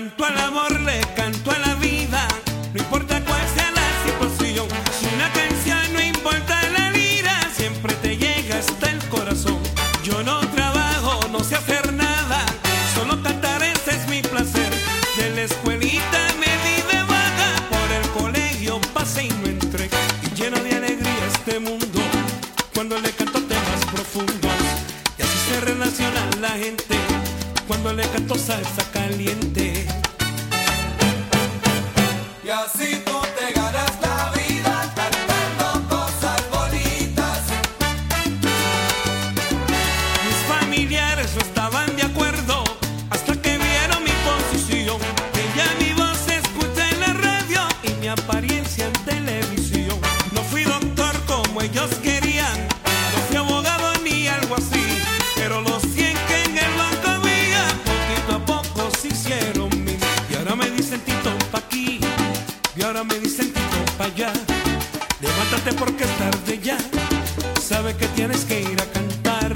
canto al amor, le canto a la vida, no importa cuál sea la situación. Si una canción no importa la lira, siempre te llega hasta el corazón. Yo no trabajo, no sé hacer nada, solo cantar, ese es mi placer. De la escuelita me di de baja, por el colegio pasé y no entré. Y lleno de alegría este mundo, cuando le canto temas profundos. Y así se relaciona la gente, cuando le canto salsa caliente. Y así tú te ganas la vida cantando cosas bonitas. Mis familiares no estaban de acuerdo hasta que vieron mi posición. Que ya mi voz se escucha en la radio y mi apariencia en televisión. No fui doctor como ellos querían, no fui abogado ni algo así, pero los 100 que en el banco había, poquito a poco se hicieron mil. Y ahora me dicen Tito pa' aquí, y ahora me dicen Tito pa' allá. Levántate porque es tarde ya, sabe que tienes que ir a cantar.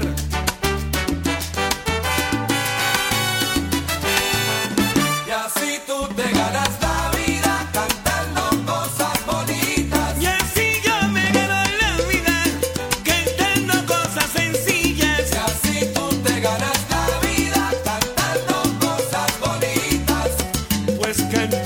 Y así tú te ganas la vida cantando cosas bonitas. Y así yo me gano la vida cantando cosas sencillas. Y así tú te ganas la vida cantando cosas bonitas. Pues canto